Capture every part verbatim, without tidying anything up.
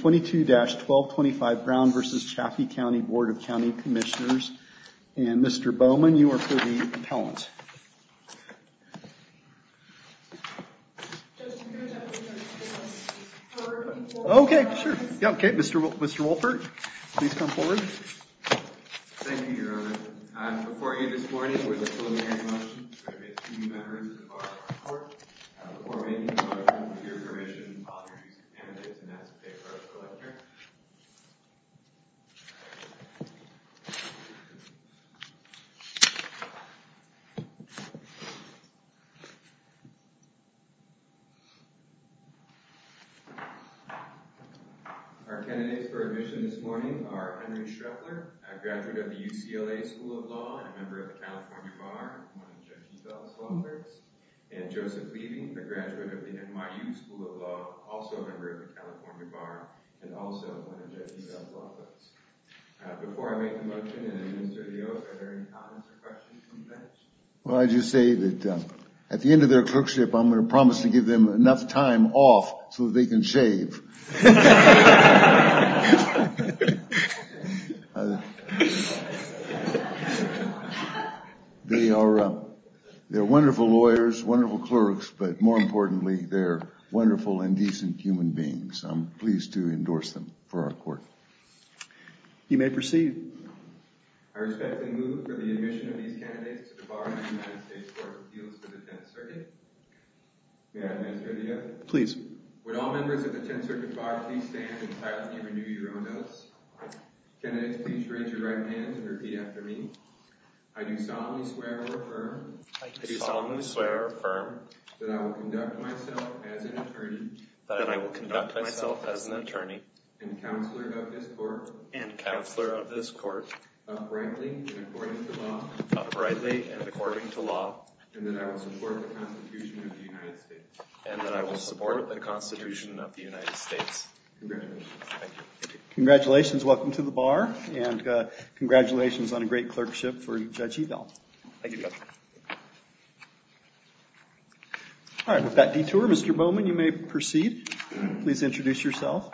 twenty-two dash twelve twenty-five Brown versus Chaffee County Board of County Commissioners. And Mister Bowman, you are for the appellant. Okay, sure. Yeah, okay, Mister W- Mister Wolpert, please come forward. Thank you, Your Honor. I'm before you this morning with a preliminary motion to admit two members to the bar of the court. Uh, before making the motion, with your permission, I'll introduce the candidates and ask the paper of collector. Our candidates for admission this morning are Henry Schreffler, a graduate of the U C L A School of Law and a member of the California Bar, one of Judge Ebell's law clerks, and Joseph Levy, a graduate of the N Y U School of Law, also a member of the California Bar, and also one of Judge Ebell's law clerks. Uh, before I make the motion and administer the oath, are there any comments or questions from the bench? Well, I just say that uh, at the end of their clerkship, I'm going to promise to give them enough time off so that they can shave. uh, they are uh, they're wonderful lawyers, wonderful clerks, but more importantly, they're wonderful and decent human beings. I'm pleased to endorse them for our court. You may proceed. I respectfully move for the admission of these candidates to the bar of the United States Court of Appeals for the tenth Circuit. May I administer the oath? Please. Would all members of the tenth Circuit Bar please stand and silently renew your own oaths? Candidates, please raise your right hands and repeat after me. I do solemnly swear or affirm. I do solemnly swear or affirm that I will conduct myself as an attorney. That I will conduct myself as an attorney. And counselor of this court. And counselor of this court. Uprightly and according to law. Uprightly and according to law. And that I will support the Constitution of the United States. And that I will support the Constitution of the United States. Congratulations. Thank you. Congratulations. Welcome to the bar. And uh, congratulations on a great clerkship for Judge Ebell. Thank you, Judge. All right, with that detour, Mister Bowman, you may proceed. Please introduce yourself.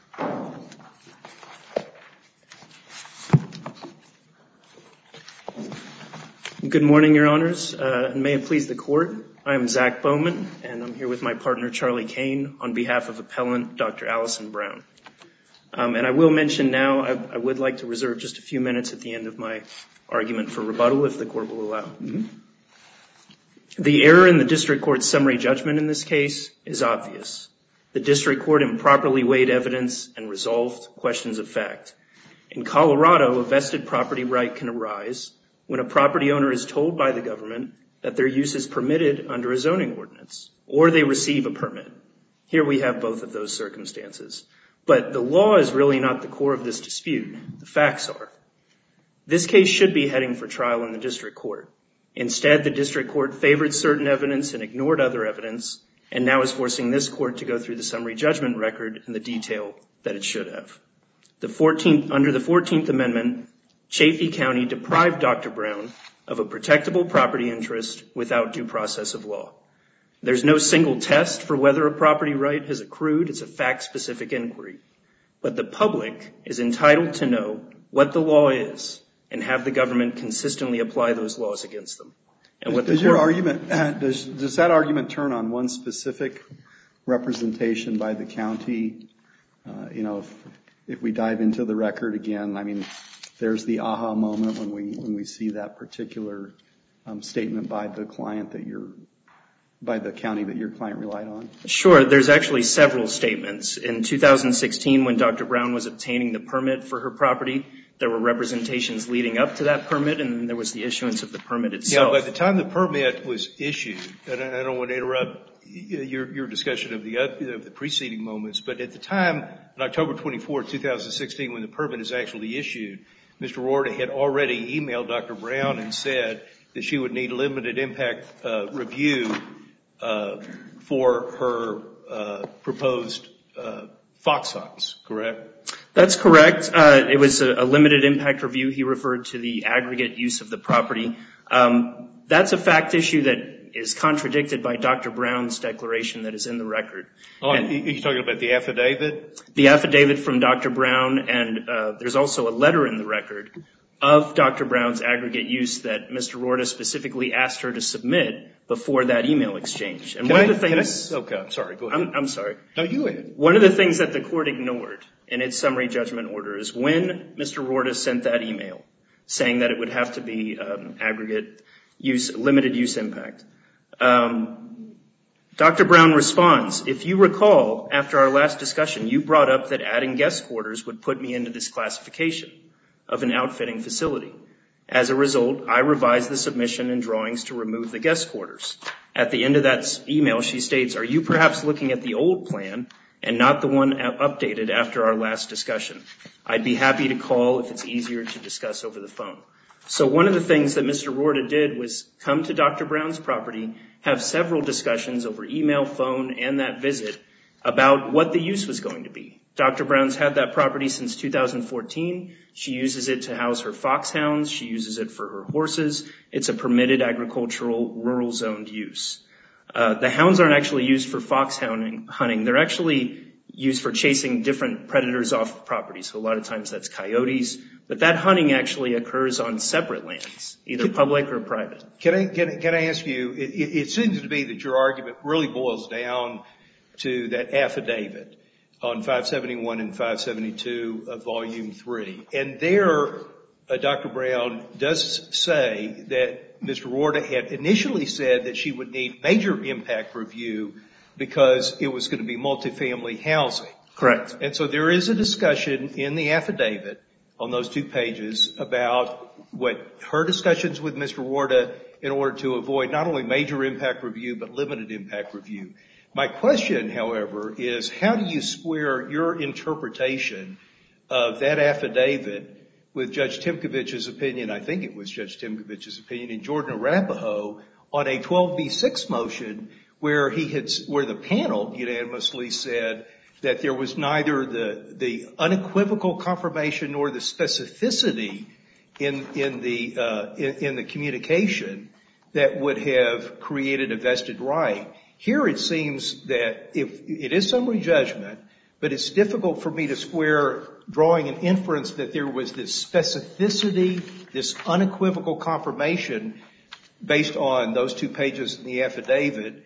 Good morning, Your Honors, uh, and may it please the Court. I am Zach Bowman, and I'm here with my partner, Charlie Kane, on behalf of Appellant Doctor Allison Brown. Um, and I will mention now, I, I would like to reserve just a few minutes at the end of my argument for rebuttal, if the Court will allow. Mm-hmm. The error in the District Court's summary judgment in this case is obvious. The District Court improperly weighed evidence and resolved questions of fact. In Colorado, a vested property right can arise when a property owner is told by the government that their use is permitted under a zoning ordinance, or they receive a permit. Here we have both of those circumstances. But the law is really not the core of this dispute. The facts are. This case should be heading for trial in the District Court. Instead, the District Court favored certain evidence and ignored other evidence, and now is forcing this Court to go through the summary judgment record in the detail that it should have. The fourteenth, under the fourteenth Amendment, Chaffee County deprived Doctor Brown of a protectable property interest without due process of law. There's no single test for whether a property right has accrued. It's a fact-specific inquiry. But the public is entitled to know what the law is and have the government consistently apply those laws against them. And what does the your court, argument does does that argument turn on one specific representation by the county? Uh, you know, if if we dive into the record again, I mean, there's the aha moment when we when we see that particular um, statement by the client that you're by the county that your client relied on. Sure. There's actually several statements. In two thousand sixteen, when Doctor Brown was obtaining the permit for her property, there were representations leading up to that permit, and then there was the issuance of the permit itself. Yeah, by the time the permit was issued, and I don't want to interrupt your, your discussion of the, of the preceding moments, but at the time, on October twenty-fourth, two thousand sixteen, when the permit is actually issued, Mister Rorty had already emailed Doctor Brown and said that she would need limited impact uh, review uh, for her uh, proposed uh, fox hunts, correct? That's correct. Uh, it was a, a limited impact review. He referred to the aggregate use of the property. Um, that's a fact issue that is contradicted by Doctor Brown's declaration that is in the record. Oh, and you're talking about the affidavit? The affidavit from Doctor Brown, and uh, there's also a letter in the record of Doctor Brown's aggregate use that Mister Rorta specifically asked her to submit before that email exchange. And can one I, of the things, I, okay, I'm sorry, go ahead. I'm, I'm sorry. No, you go ahead. One of the things that the court ignored in its summary judgment order is when Mister Rorta sent that email saying that it would have to be um, aggregate use, limited use impact. Um, Doctor Brown responds, if you recall, after our last discussion, you brought up that adding guest quarters would put me into this classification of an outfitting facility. As a result, I revised the submission and drawings to remove the guest quarters. At the end of that email, she states, are you perhaps looking at the old plan and not the one updated after our last discussion? I'd be happy to call if it's easier to discuss over the phone. So one of the things that Mister Rorta did was come to Doctor Brown's property, have several discussions over email, phone, and that visit about what the use was going to be. Doctor Brown's had that property since two thousand fourteen. She uses it to house her foxhounds. She uses it for her horses. It's a permitted agricultural rural zoned use. Uh, the hounds aren't actually used for fox hunting. They're actually used for chasing different predators off property. So a lot of times that's coyotes. But that hunting actually occurs on separate lands, either public or private. Can I, can I, can I ask you, it, it seems to me that your argument really boils down to that affidavit on five seventy-one and five seventy-two of Volume three. And there, uh, Doctor Brown does say that Mister Rorta had initially said that she would need major impact review because it was going to be multifamily housing. Correct. And so there is a discussion in the affidavit on those two pages about what her discussions with Mister Rorta in order to avoid not only major impact review but limited impact review. My question, however, is how do you square your interpretation of that affidavit with Judge Timkovich's opinion, I think it was Judge Timkovich's opinion, in Jordan Arapahoe on a twelve B six motion where he had, where the panel unanimously said that there was neither the, the unequivocal confirmation nor the specificity in, in the, uh, in, in the communication that would have created a vested right. Here it seems that if it is summary judgment, but it's difficult for me to square drawing an inference that there was this specificity, this unequivocal confirmation based on those two pages in the affidavit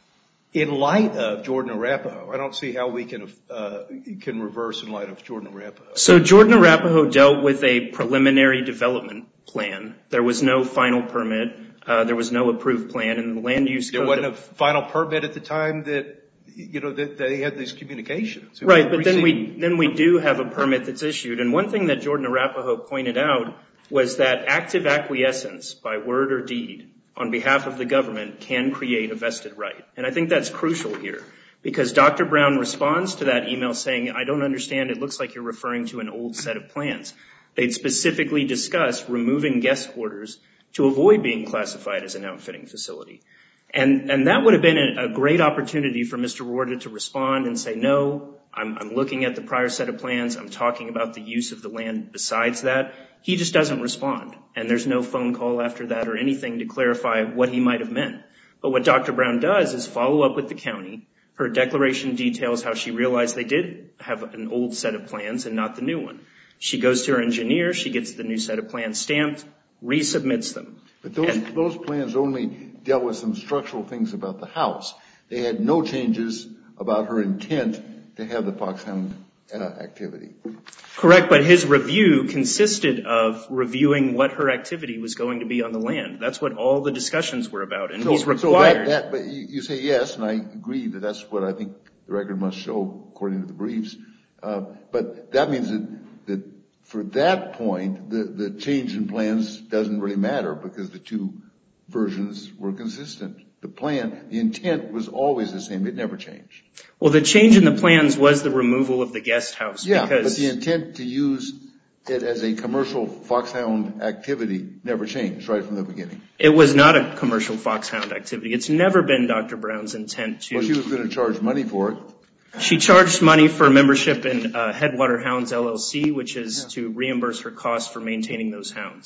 in light of Jordan Arapahoe. I don't see how we can uh, can reverse in light of Jordan Arapahoe. So Jordan Arapahoe dealt with a preliminary development plan. There was no final permit. Uh, there was no approved plan, and the land use code. There wasn't a final permit at the time that, you know, that they had these communications. Right, but then we then we do have a permit that's issued. And one thing that Jordan Arapahoe pointed out was that active acquiescence by word or deed on behalf of the government can create a vested right. And I think that's crucial here because Doctor Brown responds to that email saying, I don't understand, it looks like you're referring to an old set of plans. They'd specifically discussed removing guest quarters to avoid being classified as an outfitting facility. And, and that would have been a, a great opportunity for Mister Rorta to respond and say, no, I'm, I'm looking at the prior set of plans. I'm talking about the use of the land besides that. He just doesn't respond. And there's no phone call after that or anything to clarify what he might have meant. But what Doctor Brown does is follow up with the county. Her declaration details how she realized they did have an old set of plans and not the new one. She goes to her engineer. She gets the new set of plans stamped, resubmits them. But those, and, those plans only dealt with some structural things about the house. They had no changes about her intent to have the foxhound uh, activity. Correct, but his review consisted of reviewing what her activity was going to be on the land. That's what all the discussions were about, and so, he's required. So that, that, but you, you say yes, and I agree that that's what I think the record must show according to the briefs. Uh, but that means that, that for that point, the, the change in plans doesn't really matter because the two versions were consistent. The plan, the intent was always the same. It never changed. Well, the change in the plans was the removal of the guest house. Yeah, because but the intent to use it as a commercial foxhound activity never changed right from the beginning. It was not a commercial foxhound activity. It's never been Doctor Brown's intent to. Well, she was going to charge money for it. She charged money for membership in uh, Headwater Hounds L L C, which is yeah. to reimburse her costs for maintaining those hounds.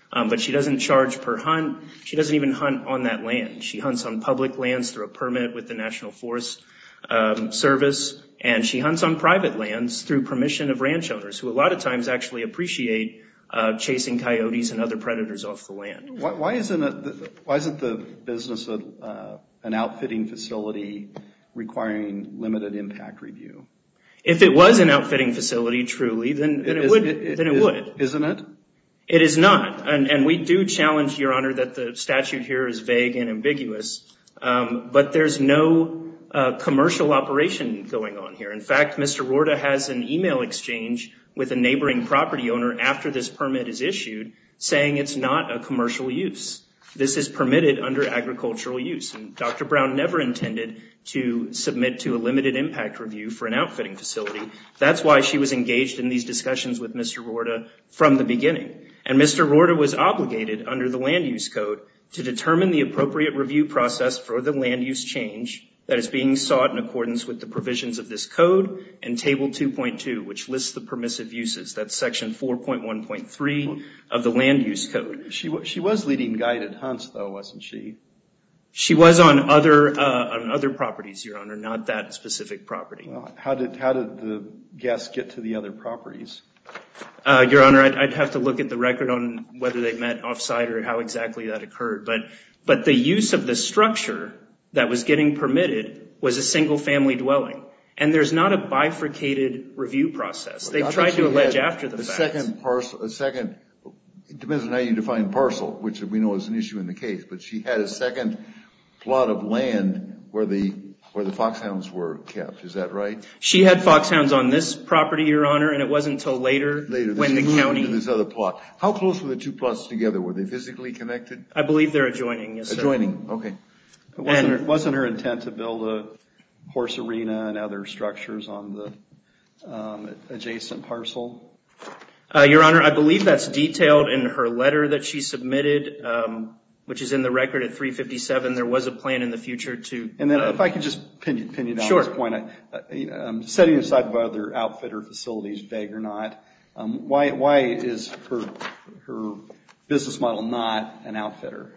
Um, but she doesn't charge per hunt. She doesn't even hunt on that land. She hunts on public lands through a permit with the National Forest um, Service, and she hunts on private lands through permission of ranch owners, who a lot of times actually appreciate uh, chasing coyotes and other predators off the land. Why, why isn't it? The, why isn't the business of uh, an outfitting facility requiring limited impact review? If it was an outfitting facility, truly, then, then it, it would. It, then it is, would, isn't it? It is not, and, and we do challenge, Your Honor, that the statute here is vague and ambiguous. Um, but there's no uh, commercial operation going on here. In fact, Mister Rorta has an email exchange with a neighboring property owner after this permit is issued, saying it's not a commercial use. This is permitted under agricultural use, and Doctor Brown never intended to submit to a limited impact review for an outfitting facility. That's why she was engaged in these discussions with Mister Rorta from the beginning. And Mister Rorta was obligated under the Land Use Code to determine the appropriate review process for the land use change that is being sought in accordance with the provisions of this code and Table two point two, which lists the permissive uses. That's Section four point one point three of the Land Use Code. She she was leading guided hunts, though, wasn't she? She was on other uh, on other properties, Your Honor, not that specific property. Well, how did how did the guests get to the other properties? Uh, Your Honor, I'd, I'd have to look at the record on whether they met off-site or how exactly that occurred. But but the use of the structure that was getting permitted was a single-family dwelling. And there's not a bifurcated review process. They've I tried to allege had after the a fact. Second parcel, a second, it depends on how you define parcel, which we know is an issue in the case, but she had a second plot of land where the where the foxhounds were kept. Is that right? She had foxhounds on this property, Your Honor, and it wasn't until later, Later, when she the moved county... into this other plot. How close were the two plots together? Were they physically connected? I believe they're adjoining, yes, sir. Adjoining, okay. It wasn't, And- her, wasn't her intent to build a horse arena and other structures on the um, adjacent parcel? Uh, Your Honor, I believe that's detailed in her letter that she submitted, um, which is in the record at three fifty-seven. There was a plan in the future to... And then uh, if I could just pin you, pin you down Sure. on this point, I, uh, you know, um, setting aside whether outfitter facilities vague or not, um, why why is her her business model not an outfitter?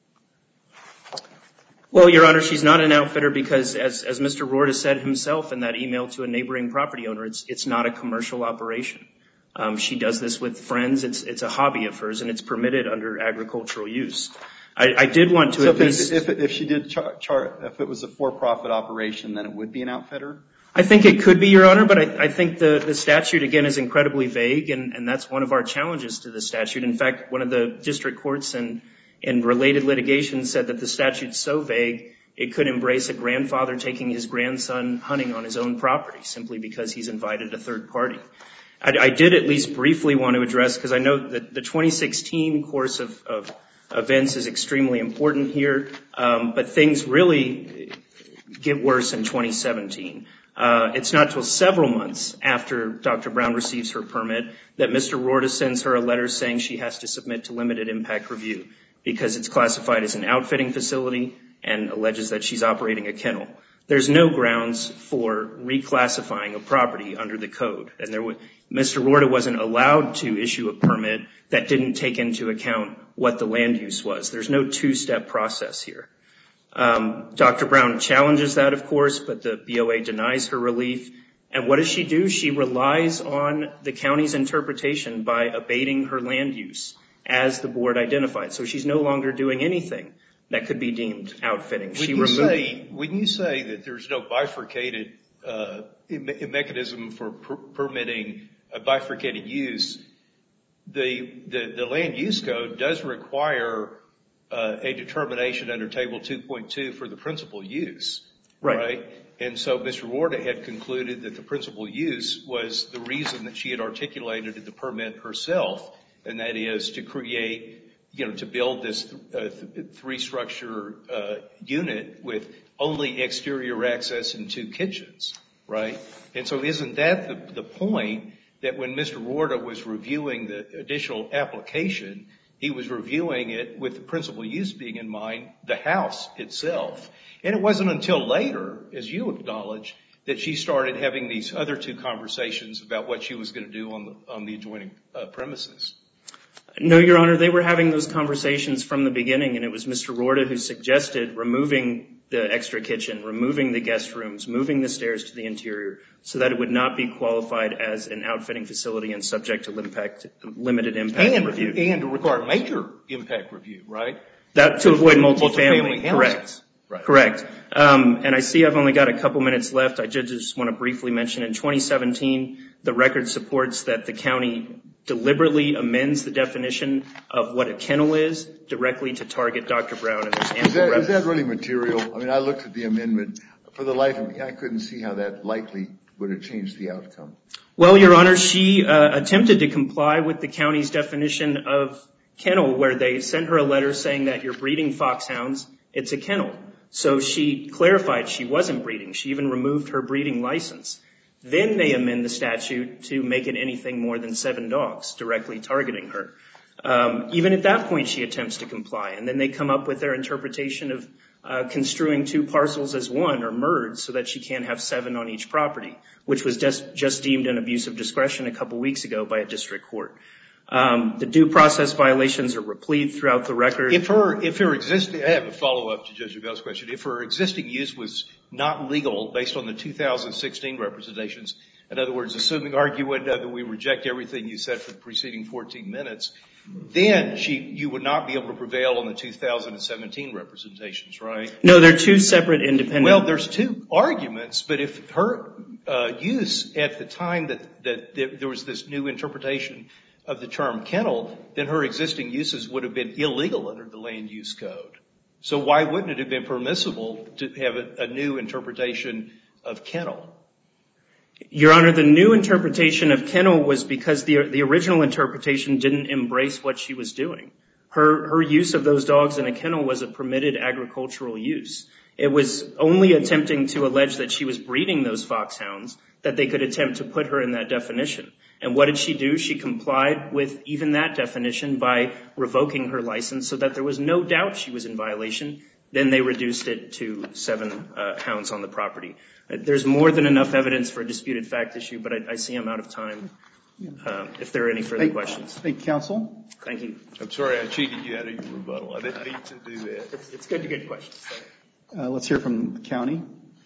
Well, Your Honor, she's not an outfitter because, as, as Mister Rorta said himself in that email to a neighboring property owner, it's, it's not a commercial operation. Um, she does this with friends. It's, it's a hobby of hers, and it's permitted under agricultural use. I, I did want to So at if, least... if, if she did char, char, if it was a for-profit operation, then it would be an outfitter? I think it could be, Your Honor, but I, I think the, the statute, again, is incredibly vague, and, and that's one of our challenges to the statute. In fact, one of the district courts in, in related litigation said that the statute's so vague, it could embrace a grandfather taking his grandson hunting on his own property simply because he's invited a third party. I, I did at least briefly want to address, because I know that the twenty sixteen course of, of events is extremely important here, um, but things really get worse in twenty seventeen. Uh, it's not till several months after Doctor Brown receives her permit that Mister Rorta sends her a letter saying she has to submit to limited impact review because it's classified as an outfitting facility and alleges that she's operating a kennel. There's no grounds for reclassifying a property under the code, and there would, Mister Rorta wasn't allowed to issue a permit that didn't take into account what the land use was. There's no two-step process here. Um, Doctor Brown challenges that, of course, but the B O A denies her relief. And what does she do? She relies on the county's interpretation by abating her land use as the board identified. So she's no longer doing anything that could be deemed outfitting. When She you removed. say when you say that there's no bifurcated uh, me- mechanism for per- permitting a bifurcated use, the, the the land use code does require uh, a determination under Table two point two for the principal use, Right. right? And so Mister Rorta had concluded that the principal use was the reason that she had articulated in the permit herself, and that is to create, you know, to build this uh, th- three-structure uh, unit with only exterior access and two kitchens, right? And so isn't that the, the point that when Mister Rorta was reviewing the additional application, he was reviewing it with the principal use being in mind, the house itself. And it wasn't until later, as you acknowledge, that she started having these other two conversations about what she was going to do on the, on the adjoining uh, premises. No, Your Honor, they were having those conversations from the beginning, and it was Mister Rorta who suggested removing the extra kitchen, removing the guest rooms, moving the stairs to the interior so that it would not be qualified as an outfitting facility and subject to impact, limited impact and, review. And to require major impact review, right? That to avoid multifamily, multifamily correct. Right. Correct. Um, and I see I've only got a couple minutes left. I just want to briefly mention in twenty seventeen, the record supports that the county deliberately amends the definition of what a kennel is directly to target Doctor Brown. And there's ample is, that, rep- is that really material? I mean, I looked at the amendment. For the life of me, I couldn't see how that likely would have changed the outcome. Well, Your Honor, she uh, attempted to comply with the county's definition of kennel, where they sent her a letter saying that you're breeding foxhounds, it's a kennel. So she clarified she wasn't breeding. She even removed her breeding license. Then they amend the statute to make it anything more than seven dogs, directly targeting her. Um, even at that point, she attempts to comply. And then they come up with their interpretation of uh, construing two parcels as one or merged so that she can't have seven on each property, which was just, just deemed an abuse of discretion a couple weeks ago by a district court. Um, the due process violations are replete throughout the record. If her, if her existing, I have a follow-up to Judge Abell's question. If her existing use was not legal based on the two thousand sixteen representations, in other words, assuming argument that we reject everything you said for the preceding fourteen minutes, then she, you would not be able to prevail on the two thousand seventeen representations, right? No, they're two separate independent. Well, there's two arguments, but if her uh, use at the time that, that there was this new interpretation of the term kennel, then her existing uses would have been illegal under the land use code. So why wouldn't it have been permissible to have a, a new interpretation of kennel? Your Honor, the new interpretation of kennel was because the the original interpretation didn't embrace what she was doing. Her her use of those dogs in a kennel was a permitted agricultural use. It was only attempting to allege that she was breeding those foxhounds that they could attempt to put her in that definition. And what did she do? She complied with even that definition by revoking her license so that there was no doubt she was in violation. Then they reduced it to seven uh, hounds on the property. Uh, there's more than enough evidence for a disputed fact issue, but I, I see I'm out of time. Uh, if there are any further Thank, questions. Thank you, counsel. Thank you. I'm sorry I cheated you out of your rebuttal. I didn't mean to do that. It's, it's good to get questions. Uh, let's hear from the county.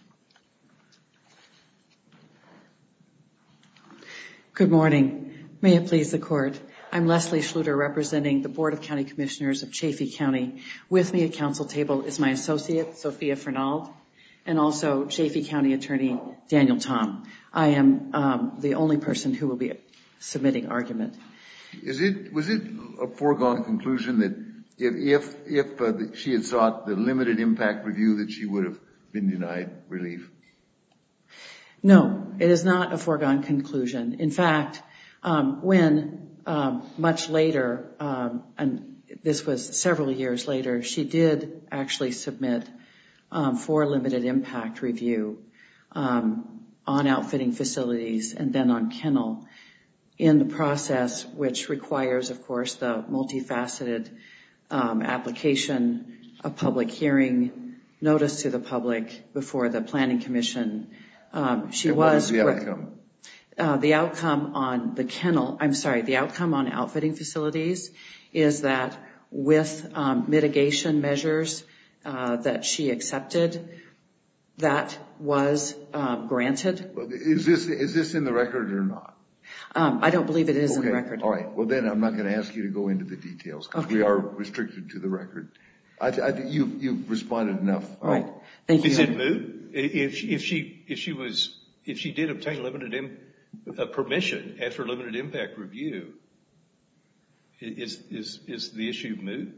Good morning. May it please the court. I'm Leslie Schluter, representing the Board of County Commissioners of Chaffee County. With me at council table is my associate, Sophia Fernald, and also Chaffee County Attorney Daniel Tom. I am um, the only person who will be submitting argument. Is it, was it a foregone conclusion that if, if, if uh, the, she had sought the limited impact review that she would have been denied relief? No, it is not a foregone conclusion. In fact, um, when um, much later, um, and this was several years later, she did actually submit um, for limited impact review um, on outfitting facilities and then on kennel in the process, which requires, of course, the multifaceted um, application, a public hearing, notice to the public before the Planning Commission. Um, she and what was, was the outcome? Uh, the outcome on the kennel, I'm sorry, the outcome on outfitting facilities is that with um, mitigation measures uh, that she accepted, that was um, granted. Is this, is this in the record or not? Um, I don't believe it is okay. in the record. All right. Well, then I'm not going to ask you to go into the details because okay. we are restricted to the record. I, th- I think you, you've responded enough. All right. Thank you. Is it moot? If she, if she, if she was, if she did obtain limited im, uh, permission after limited impact review, is, is, is the issue moot?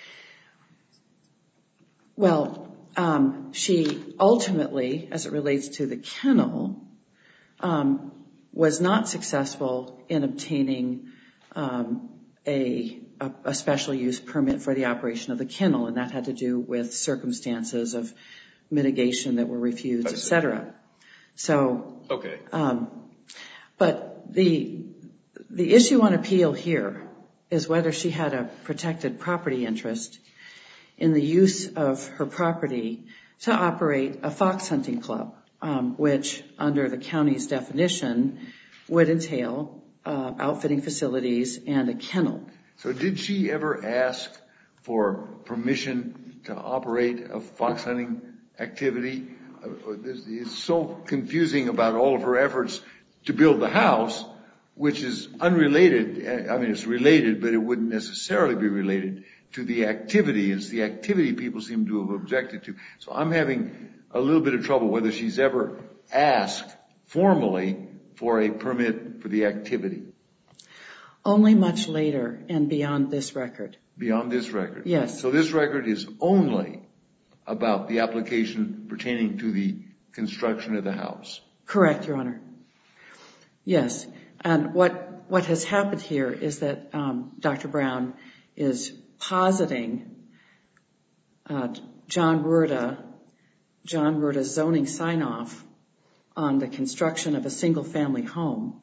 Well, um, she ultimately, as it relates to the kennel, um, was not successful in obtaining um, a, a, a special use permit for the operation of the kennel, and that had to do with circumstances of mitigation that were refused, et cetera. So, okay. Um, but the the issue on appeal here is whether she had a protected property interest in the use of her property to operate a fox hunting club, um, which under the county's definition would entail uh, outfitting facilities and a kennel. So did she ever ask for permission to operate a fox hunting activity? It's so confusing about all of her efforts to build the house, which is unrelated. I mean, it's related, but it wouldn't necessarily be related to the activity. It's the activity people seem to have objected to. So I'm having a little bit of trouble whether she's ever asked formally for a permit for the activity. Only much later and beyond this record. Beyond this record? Yes. So this record is only about the application pertaining to the construction of the house? Correct, Your Honor. Yes. And what, what has happened here is that um, Doctor Brown is positing uh, John Rurda, John Rurda's zoning sign-off on the construction of a single-family home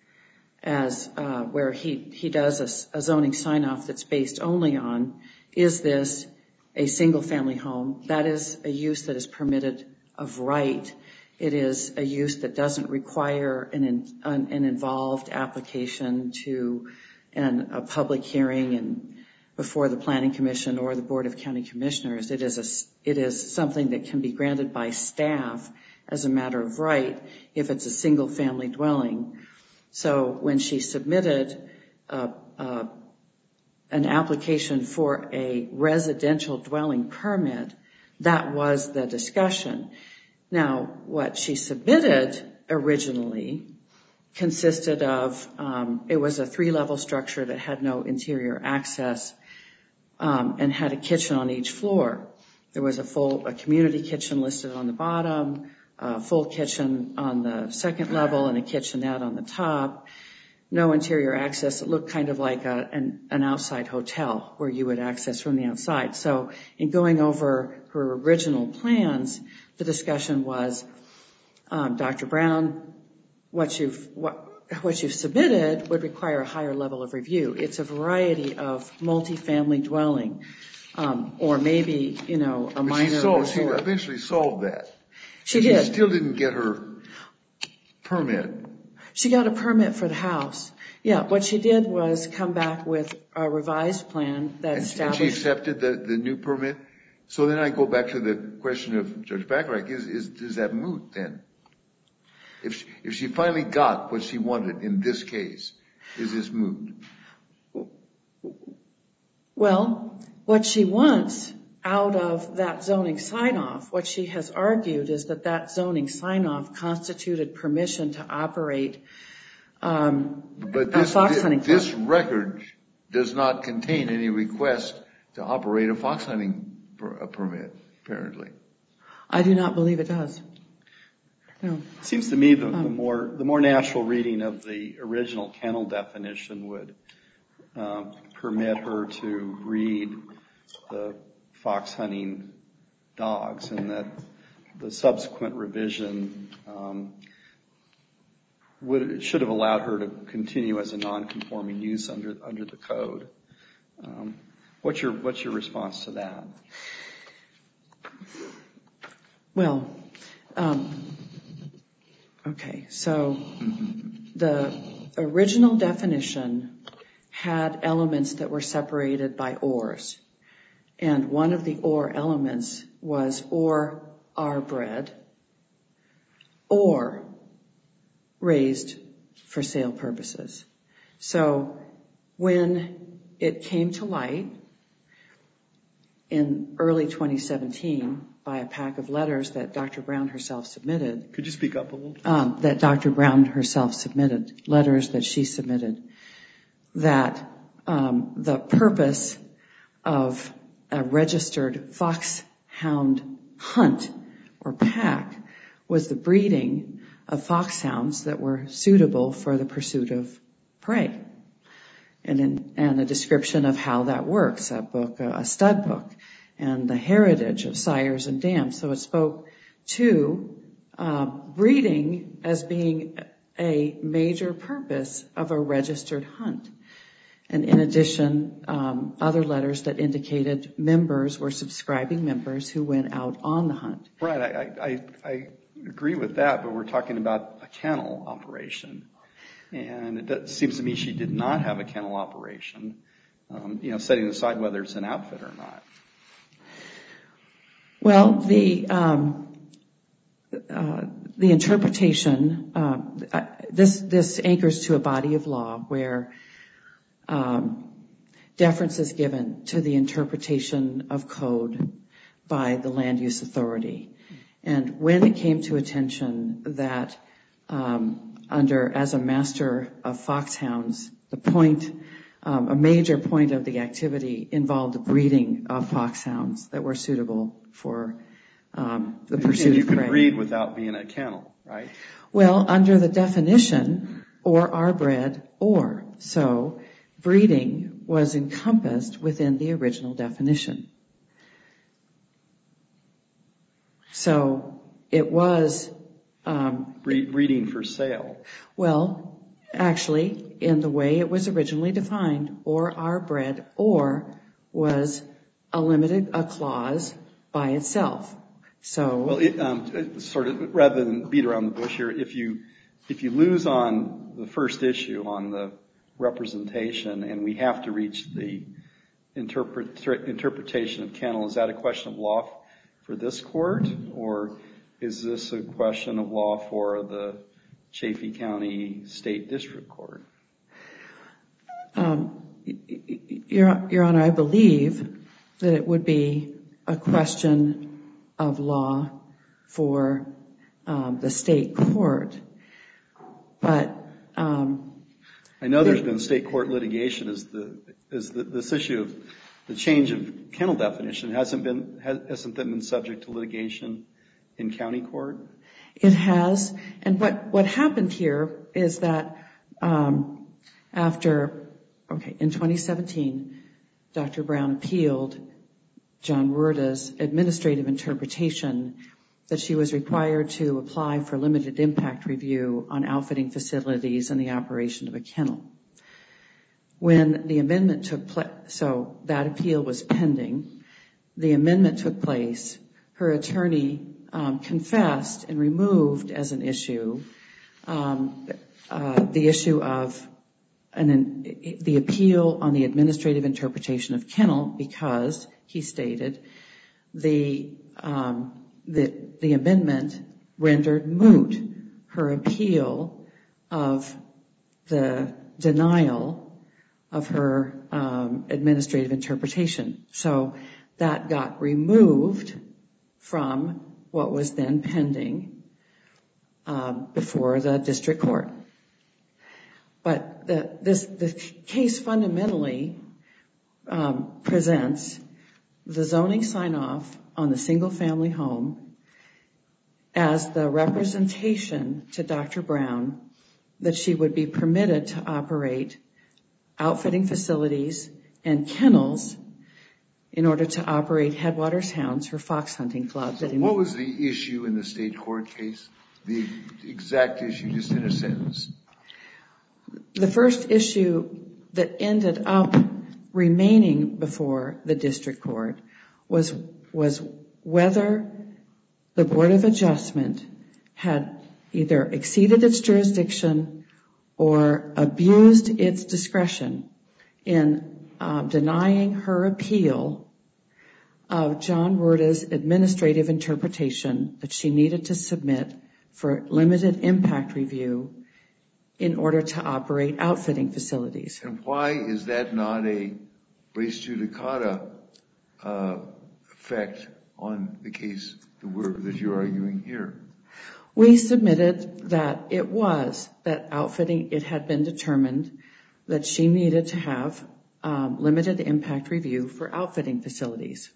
as uh, where he, he does a, a zoning sign-off that's based only on, is this a single-family home? That is a use that is permitted of right. It is a use that doesn't require an, an, an involved application to an, a public hearing and before the Planning Commission or the Board of County Commissioners. It is a, it is something that can be granted by staff as a matter of right if it's a single-family dwelling. So when she submitted uh, uh, an application for a residential dwelling permit, that was the discussion. Now, what she submitted originally consisted of, um, it was a three-level structure that had no interior access um, and had a kitchen on each floor. There was a full, a community kitchen listed on the bottom, a full kitchen on the second level, and a kitchenette on the top. No interior access. It looked kind of like a, an, an outside hotel where you would access from the outside. So in going over her original plans, the discussion was, um, Doctor Brown, what you've what, what you've submitted would require a higher level of review. It's a variety of multifamily dwelling, um, or maybe you know a but minor. She, solved, she eventually solved that. She and did. She still didn't get her permit. She got a permit for the house. Yeah, what she did was come back with a revised plan that and, established. And she accepted the, the new permit. So then I go back to the question of Judge Bacharach, is, is, is that moot then? If she, if she finally got what she wanted in this case, is this moot? Well, what she wants out of that zoning sign-off, what she has argued is that that zoning sign-off constituted permission to operate um, but this, a fox hunting club. This record does not contain any request to operate a fox hunting per, a permit, apparently. I do not believe it does. No. It seems to me the, the more the more natural reading of the original kennel definition would um, permit her to breed the fox hunting dogs, and that the subsequent revision um, would should have allowed her to continue as a non-conforming use under under the code. Um, what's your what's your response to that? Well, um, okay, so the original definition had elements that were separated by ors. And one of the or elements was or are bred or raised for sale purposes. So when it came to light in early twenty seventeen by a pack of letters that Doctor Brown herself submitted. Could you speak up a little? Um, that Doctor Brown herself submitted, letters that she submitted, that um, the purpose of a registered foxhound hunt or pack was the breeding of foxhounds that were suitable for the pursuit of prey. And, in, and a description of how that works, a book, a stud book, and the heritage of sires and dams. So it spoke to uh, breeding as being a major purpose of a registered hunt. And in addition, um, other letters that indicated members were subscribing members who went out on the hunt. Right, I, I, I agree with that, but we're talking about a kennel operation. And it does, seems to me she did not have a kennel operation. um, you know, setting aside whether it's an outfit or not? Well, the um, uh, the interpretation, uh, this this anchors to a body of law where um, deference is given to the interpretation of code by the land use authority. And when it came to attention that um, under, as a master of foxhounds, the point, um, a major point of the activity involved the breeding of foxhounds that were suitable for um, the pursuit and you of prey. could breed without being a kennel, right? Well, under the definition, or are bred, or. So breeding was encompassed within the original definition. So it was um, breeding for sale. Well, actually, in the way it was originally defined, or are bred, or was a limited a clause by itself. So well, it, um, sort of rather than beat around the bush here, if you if you lose on the first issue on the representation, and we have to reach the interpret, interpretation of kennel, is that a question of law for this court, or is this a question of law for the Chaffee County State District Court? Um, Your, Your Honor, I believe that it would be a question of law for um, the state court, but um, I know there's been state court litigation as the as the, this issue of the change of kennel definition hasn't been hasn't been subject to litigation in county court. It has, and what what happened here is that um, after okay in twenty seventeen, Doctor Brown appealed John Werda's administrative interpretation that she was required to apply for limited impact review on outfitting facilities and the operation of a kennel. When the amendment took place, so that appeal was pending, the amendment took place, her attorney um, confessed and removed as an issue um, uh, the issue of an, the appeal on the administrative interpretation of kennel because, he stated, the um, the, the amendment rendered moot her appeal of the denial of her um, administrative interpretation. So that got removed from what was then pending um, before the district court. But the, this the case fundamentally um, presents the zoning sign-off on the single-family home as the representation to Doctor Brown that she would be permitted to operate outfitting facilities and kennels in order to operate Headwaters Hounds, her fox hunting club. So what was the issue in the state court case? The exact issue, just in a sentence. The first issue that ended up remaining before the district court was was whether the Board of Adjustment had either exceeded its jurisdiction or abused its discretion in uh, denying her appeal of John Werda's administrative interpretation that she needed to submit for limited impact review in order to operate outfitting facilities. And why is that not a res judicata uh, effect on the case that, we're, that you're arguing here? We submitted that it was, that outfitting, it had been determined that she needed to have um, limited impact review for outfitting facilities.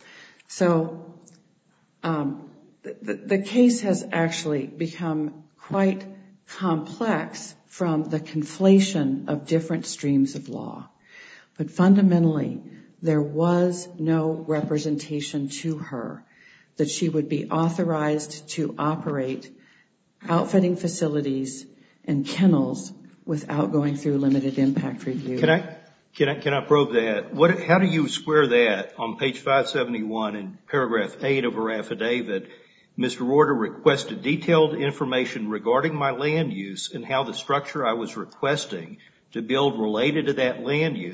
So um, the, the case has actually become quite complex from the conflation of different streams of law. But fundamentally, there was no representation to her that she would be authorized to operate outfitting facilities and kennels without going through limited impact review. Can I can I can I probe that? What how do you square that on page five seventy-one in paragraph eight of her affidavit? Mister Werda requested detailed information regarding my land use and how the structure I was requesting to build related to that land use.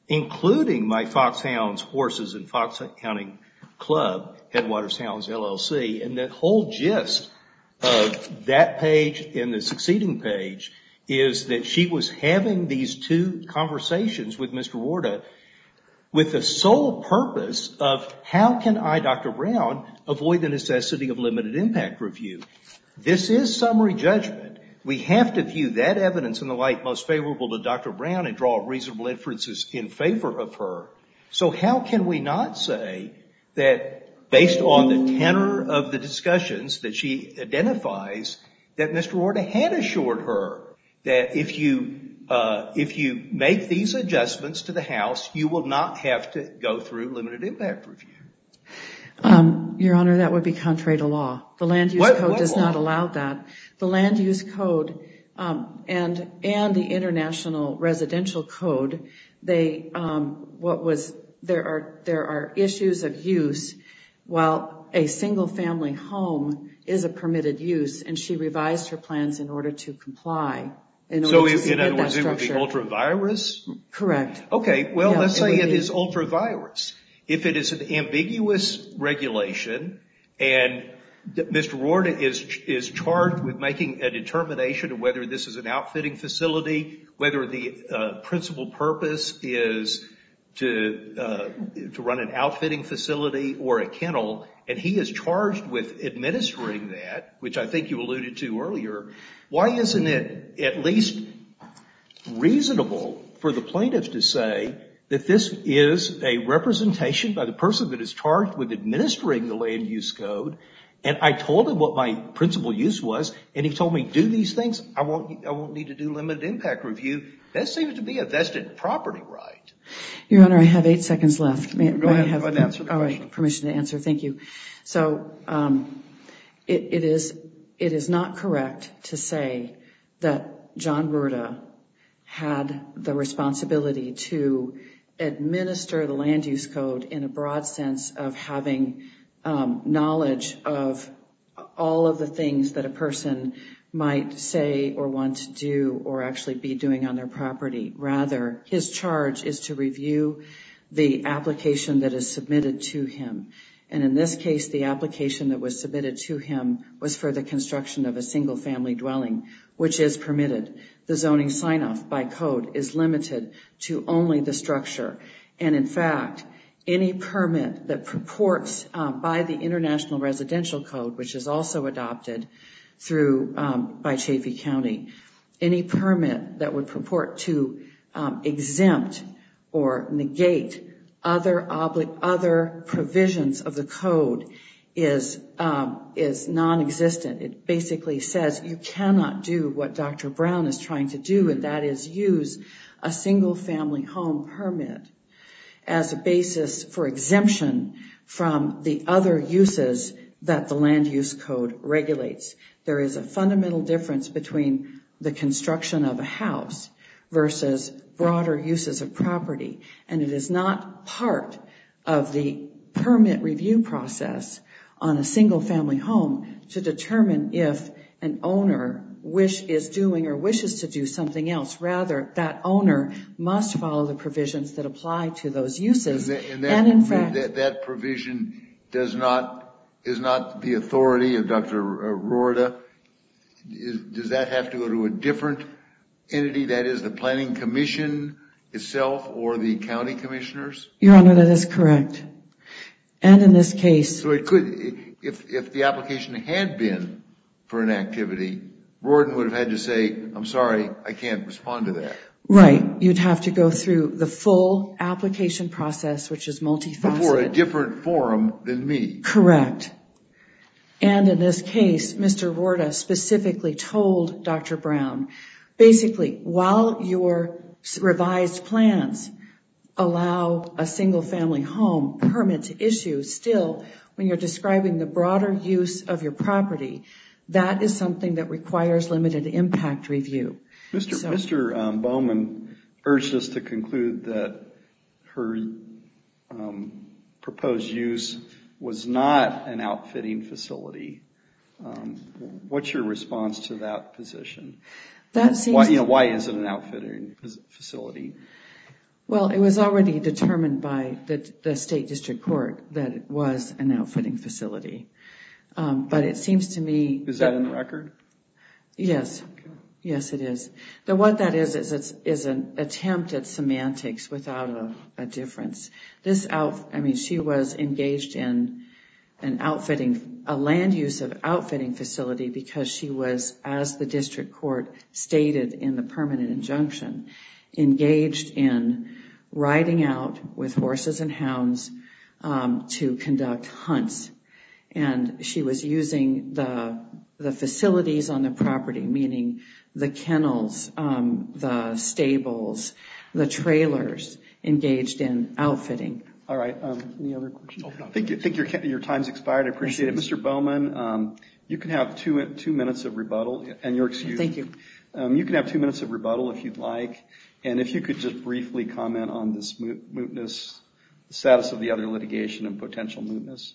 including my Foxhounds Horses and Foxhounding Club, Headwaters Hounds L L C. And the whole gist of that page and the succeeding page is that she was having these two conversations with Mister Warda with the sole purpose of how can I, Doctor Brown, avoid the necessity of limited impact review. This is summary judgment. We have to view that evidence in the light most favorable to Doctor Brown and draw reasonable inferences in favor of her. So how can we not say that based on the tenor of the discussions that she identifies, that Mister Warda had assured her that if you uh, if you make these adjustments to the house, you will not have to go through limited impact review? Um, Your Honor, that would be contrary to law. The Land Use What- Code what does law? not allow that. The Land Use Code um, and and the International Residential Code, they um, what was there are there are issues of use. While a single family home is a permitted use, and she revised her plans in order to comply. In order So to in submit other that words, it would be structure. ultra-virus? Correct. Okay, well, Yeah, let's it say would it be. is ultra-virus. If it is an ambiguous regulation and Mister Warda is is charged with making a determination of whether this is an outfitting facility, whether the uh, principal purpose is to uh, to run an outfitting facility or a kennel, and he is charged with administering that, which I think you alluded to earlier, why isn't it at least reasonable for the plaintiff to say that this is a representation by the person that is charged with administering the Land Use Code, and I told him what my principal use was, and he told me, do these things, I won't, I won't need to do limited impact review. That seems to be a vested property right. Your Honor, I have eight seconds left. May, Go may ahead, I have go ahead and answer the all question. right, permission to answer? Thank you. So um, it, it is it is not correct to say that John Warda had the responsibility to administer the Land Use Code in a broad sense of having um, knowledge of all of the things that a person might say or want to do or actually be doing on their property. Rather, his charge is to review the application that is submitted to him. And in this case, the application that was submitted to him was for the construction of a single-family dwelling, which is permitted. The zoning sign-off by code is limited to only the structure. And in fact, any permit that purports um, by the International Residential Code, which is also adopted through um, by Chaffee County, any permit that would purport to um, exempt or negate other obli- other provisions of the code is um, is non-existent. It basically says you cannot do what Doctor Brown is trying to do, and that is use a single-family home permit as a basis for exemption from the other uses that the Land Use Code regulates. There is a fundamental difference between the construction of a house versus broader uses of property, and it is not part of the permit review process on a single-family home to determine if an owner wish is doing or wishes to do something else. Rather, that owner must follow the provisions that apply to those uses. And, that, and, that, and in fact, that, that provision does not is not the authority of Doctor Warda. Is, does that have to go to a different entity, that is the Planning Commission itself or the county commissioners? Your Honor, that is correct. And in this case, so it could, if if the application had been for an activity, Rorden would have had to say, I'm sorry, I can't respond to that. Right. You'd have to go through the full application process, which is multifaceted. Before a different forum than me. Correct. And in this case, Mister Warda specifically told Doctor Brown, basically, while your revised plans allow a single-family home permit to issue, still, when you're describing the broader use of your property, that is something that requires limited impact review. Mister So, Mister Um, Bowman urged us to conclude that her um, proposed use was not an outfitting facility. Um, what's your response to that position? That seems Why, you know, why is it an outfitting facility? Well, it was already determined by the, the state district court that it was an outfitting facility. Um, but it seems to me... Is that, that in the record? Yes. Okay. Yes, it is. Though what that is, is it's is an attempt at semantics without a, a difference. This out, I mean, she was engaged in an outfitting, a land use of outfitting facility because she was, as the district court stated in the permanent injunction, engaged in riding out with horses and hounds um, to conduct hunts. And she was using the the facilities on the property, meaning the kennels, um, the stables, the trailers, engaged in outfitting. All right. Um, any other questions? I think, I think your your time's expired. I appreciate it. Mister Bowman, um, you can have two two minutes of rebuttal, and you're excused. Thank you. Um, you can have two minutes of rebuttal if you'd like. And if you could just briefly comment on this moot, mootness, the status of the other litigation and potential mootness.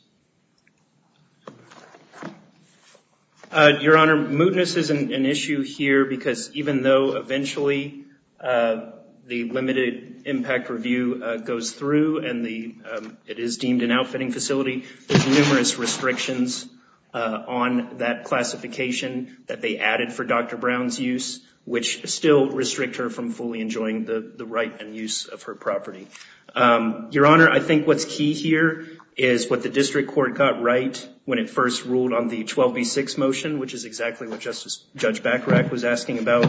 Uh, Your Honor, mootness isn't an issue here because even though eventually uh, the limited impact review uh, goes through and the um, it is deemed an outfitting facility, there's numerous restrictions uh, on that classification that they added for Doctor Brown's use, which still restrict her from fully enjoying the, the right and use of her property. Um, Your Honor, I think what's key here is what the district court got right when it first ruled on the twelve B six motion, which is exactly what Justice Judge Bacharach was asking about,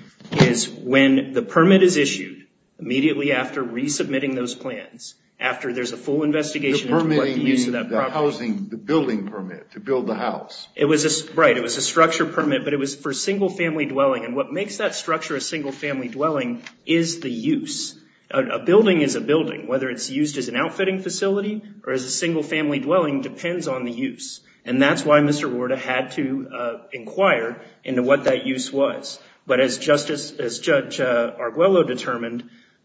is when the permit is issued, immediately after resubmitting those plans, after there's a full investigation into what the use of that property. The housing, the building permit to build the house. It was a, right, it was a structure permit, but it was for single family dwelling. And what makes that structure a single family dwelling is the use. A, a building is a building. Whether it's used as an outfitting facility or as a single family dwelling depends on the use. And that's why Mister Warda had to uh, inquire into what that use was. But as Justice, as Judge uh, Arguello determined,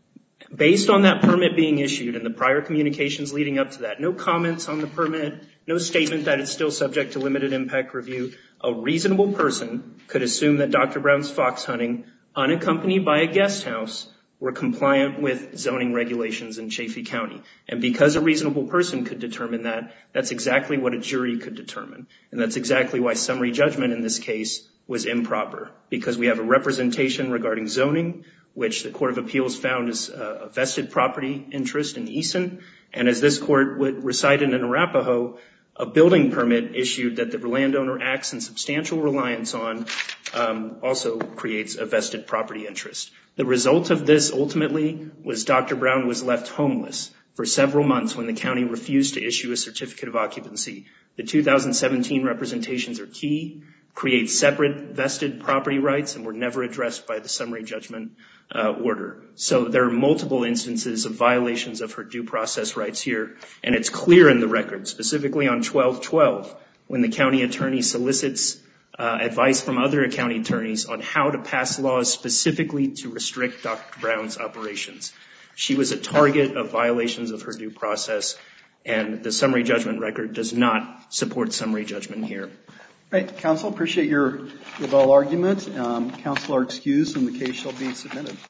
based on that permit being issued and the prior communications leading up to that, no comments on the permit, no statement that it's still subject to limited impact review, a reasonable person could assume that Doctor Brown's fox hunting, unaccompanied by a guest house, were compliant with zoning regulations in Chaffee County. And because a reasonable person could determine that, that's exactly what a jury could determine. And that's exactly why summary judgment in this case was improper, because we have a representation regarding zoning, which the Court of Appeals found is a vested property interest in Eason. And as this court recited in Arapahoe, a building permit issued that the landowner acts in substantial reliance on um, also creates a vested property interest. The result of this ultimately was Doctor Brown was left homeless for several months when the county refused to issue a certificate of occupancy. The two thousand seventeen representations are key, create separate vested property rights, and were never addressed by the summary judgment uh, order. So there are multiple instances of violations of her due process rights here, and it's clear in the record, specifically on twelve twelve, when the county attorney solicits uh, advice from other county attorneys on how to pass laws specifically to restrict Doctor Brown's operations. She was a target of violations of her due process, and the summary judgment record does not support summary judgment here. Right, counsel, appreciate your rebuttal argument. Um, counsel are excused and the case shall be submitted.